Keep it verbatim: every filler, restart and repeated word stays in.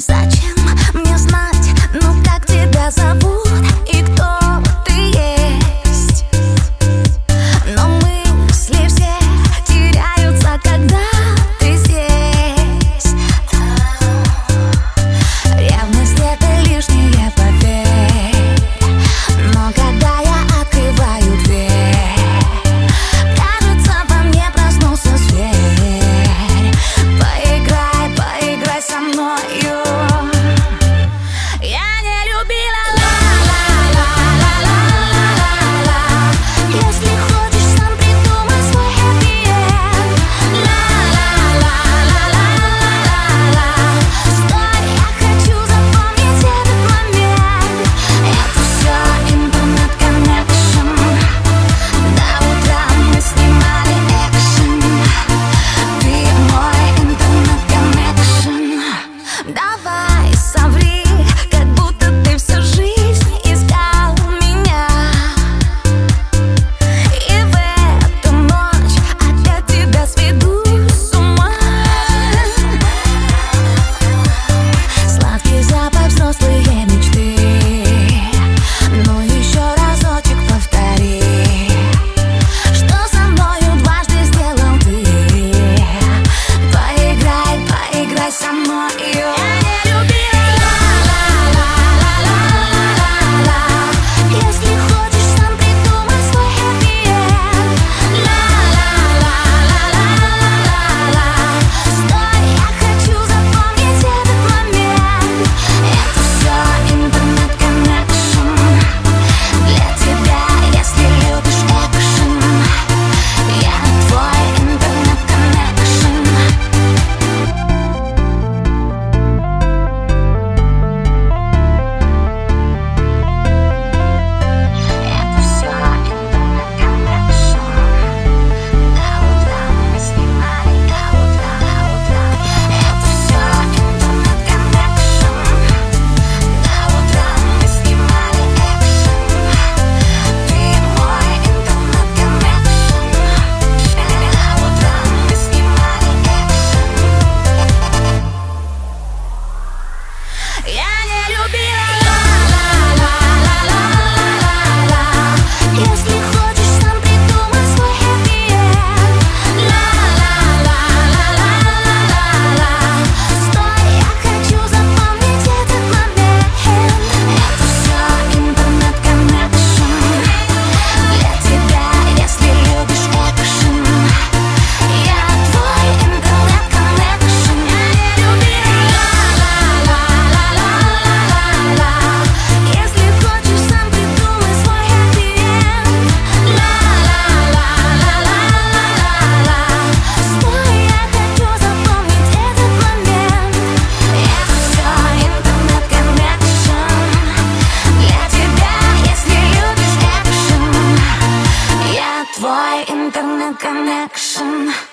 Зачем мне знать, ну как тебя зовут и кто ты есть? Но мысли все теряются, когда ты здесь. Ревность — это лишнее, поверь. Но когда я открываю дверь, кажется, во мне проснулся зверь. Поиграй, поиграй со мною. Давай, соври, как будто ты всю жизнь искал меня. И в эту ночь опять тебя сведу с ума. Сладкий запах, взрослые мечты. Ну еще разочек повтори, что со мною дважды сделал ты. Поиграй, поиграй со мною. Твой интернет-коннекшн.